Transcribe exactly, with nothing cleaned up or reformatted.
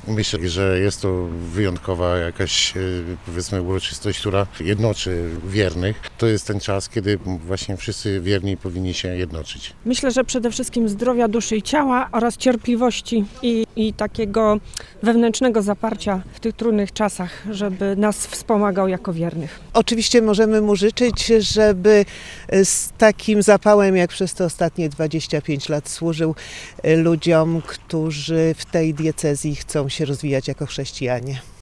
Myślę, że jest to wyjątkowa jakaś, powiedzmy, uroczystość, która jednoczy wiernych. To jest ten czas, kiedy właśnie wszyscy wierni powinni się jednoczyć. Myślę, że przede wszystkim zdrowia duszy i ciała oraz cierpliwości i, i takiego wewnętrznego zaparcia w tych trudnych czasach, żeby nas wspomagał jako wiernych. Oczywiście możemy mu życzyć, żeby z takim zapałem, jak przez te ostatnie dwadzieścia pięć lat służył ludziom, którzy w tej diecezji chcą się rozwijać jako chrześcijanie.